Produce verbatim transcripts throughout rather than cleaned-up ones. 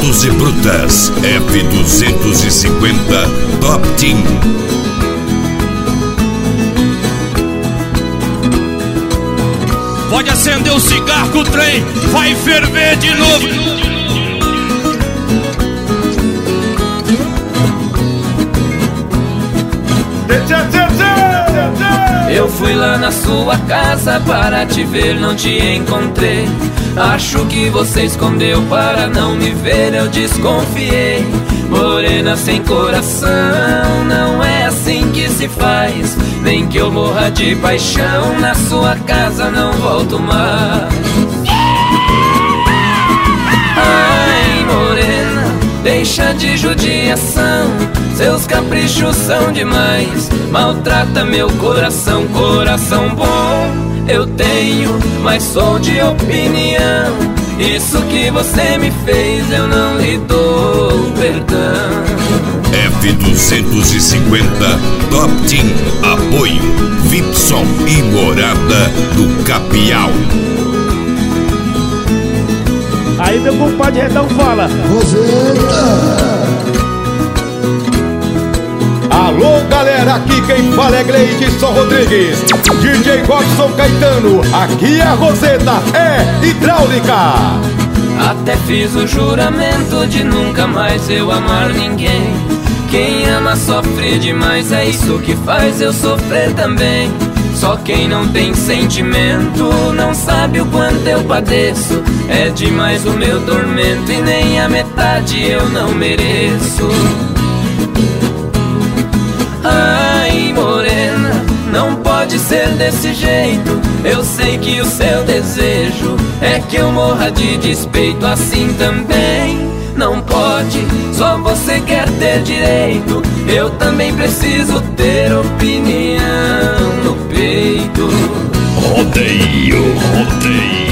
doze brutas F duzentos e cinquenta Top Team. Pode acender o cigarro que o trem vai ferver de novo. Eu fui lá na sua casa para te ver, não te encontrei. Acho que você escondeu para não me ver, eu desconfiei. Morena sem coração, não é assim que se faz. Nem que eu morra de paixão, na sua casa não volto mais. Ai, morena, deixa de judiação, seus caprichos são demais. Maltrata meu coração, coração bom eu tenho, mas sou de opinião. Isso que você me fez eu não lhe dou perdão. F duzentos e cinquenta Top Team. Apoio Vipson e Morada do Capial. Aí meu compadre Redão fala: Roseta. Alô galera, aqui quem fala é Gleidson Rodrigues, D J Robson Caetano, aqui a Roseta é hidráulica. Até fiz o juramento de nunca mais eu amar ninguém. Quem ama sofre demais, é isso que faz eu sofrer também. Só quem não tem sentimento não sabe o quanto eu padeço. É demais o meu tormento e nem a metade eu não mereço. Ai, morena, não pode ser desse jeito. Eu sei que o seu desejo é que eu morra de despeito. Assim também não pode, só você quer ter direito. Eu também preciso ter opinião no peito. Rodeio, rodeio.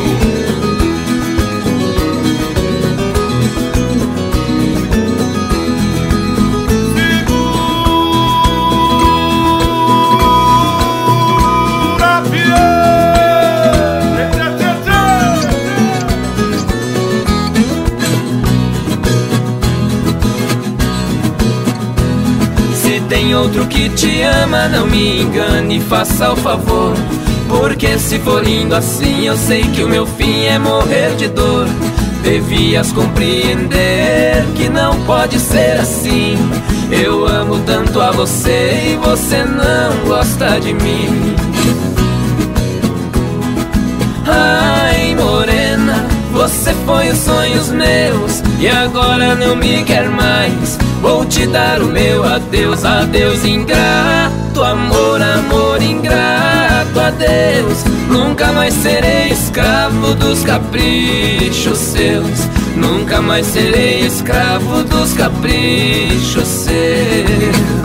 Tem outro que te ama, não me engane, faça o favor. Porque se for indo assim, eu sei que o meu fim é morrer de dor. Devias compreender que não pode ser assim. Eu amo tanto a você e você não gosta de mim. Ai, morena, você foi os sonhos meus e agora não me quer mais. Vou te dar o meu adeus, adeus ingrato. Amor, amor ingrato, adeus. Nunca mais serei escravo dos caprichos seus. Nunca mais serei escravo dos caprichos seus.